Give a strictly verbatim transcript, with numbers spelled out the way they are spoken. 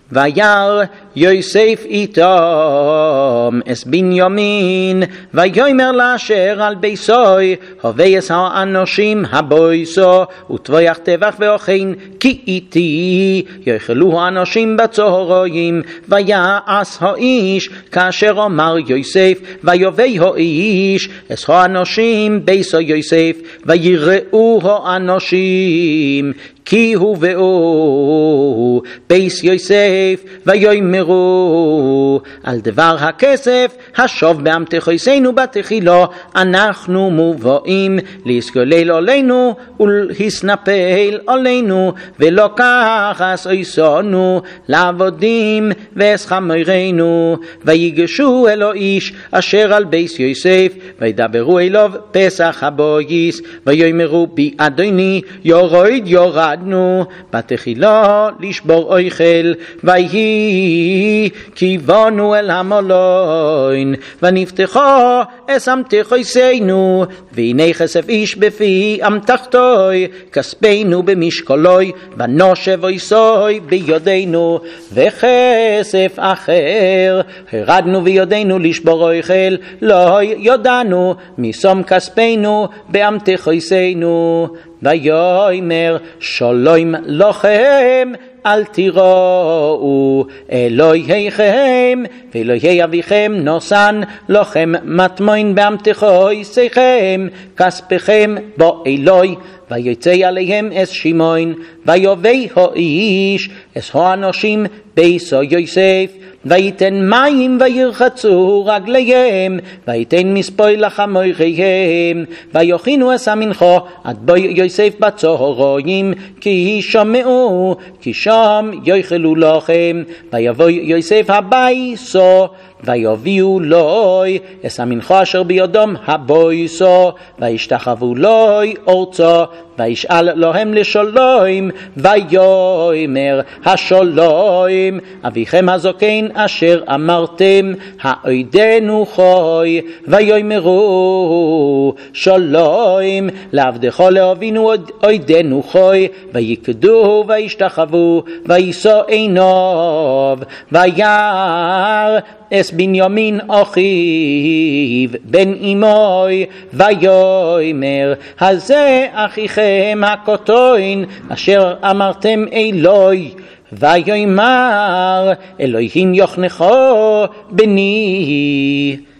וירא יוסף איתם אס בנימין ויאמר לאשר על ביסוי הוויס האנושים הבויסו וטבוח טבח ואוכן כי איתי יאכלו האנושים בצהריים ויעש האיש כאשר אמר יוסף ויובא האיש אס האנושים ביסו יוסף ויראו האנושים כי הוא ואו ביס יוסף ויאמרו על דבר הכסף השוב באמתחויסנו בתחילו אנחנו מובאים להסגולל עלינו ולהסנפל עלינו ולא כחס עיסנו לעבודים ואסחמרנו ויגשו אלו איש אשר על ביס יוסף וידברו אליו פסח הבויס ויאמרו בי אדוני יורד יורד בתחילה לשבור אוכל ויהי כיוונו אל המולוין ונפתחו אס אמתחויסנו והנה כסף איש בפי אמתחתוי כספנו במשקולוי ונושב אויסוי ביודנו וכסף אחר הרדנו ביודנו לשבור אוכל לא יודענו מסום כספנו באמתחויסנו ויאמר שלום לכם אל תיראו אלוהיכם ואלוהי אביכם נוסן לכם מטמון באמתחויסכם כספכם בו אלוהי ויצא עליהם אס שמעון ויובא האיש אס האנושים ביסו יוסף ויתן מים וירחצו רגליהם ויתן מספוי לחמוריהם ויוכינו אס המנחה עד בו יוסף בצהריים כי שמעו כי שם יאכלו לכם ויבוא יוסף הביסו ויביאו לוי אס המנחה אשר בידם הבויסו וישתחוו לוי ארצה וישאל להם לשלום ויאמר השלום אביכם הזקן אשר אמרתם העודנו חי ויאמרו שלום לעבדך לאבינו עודנו חי ויקדו וישתחוו ויישא עיניו וירא אס בנימין אחיו בן אמוי ויאמר הזה אחיכם הקטון אשר אמרתם אלוהי ויאמר אלוהים יחנכו בני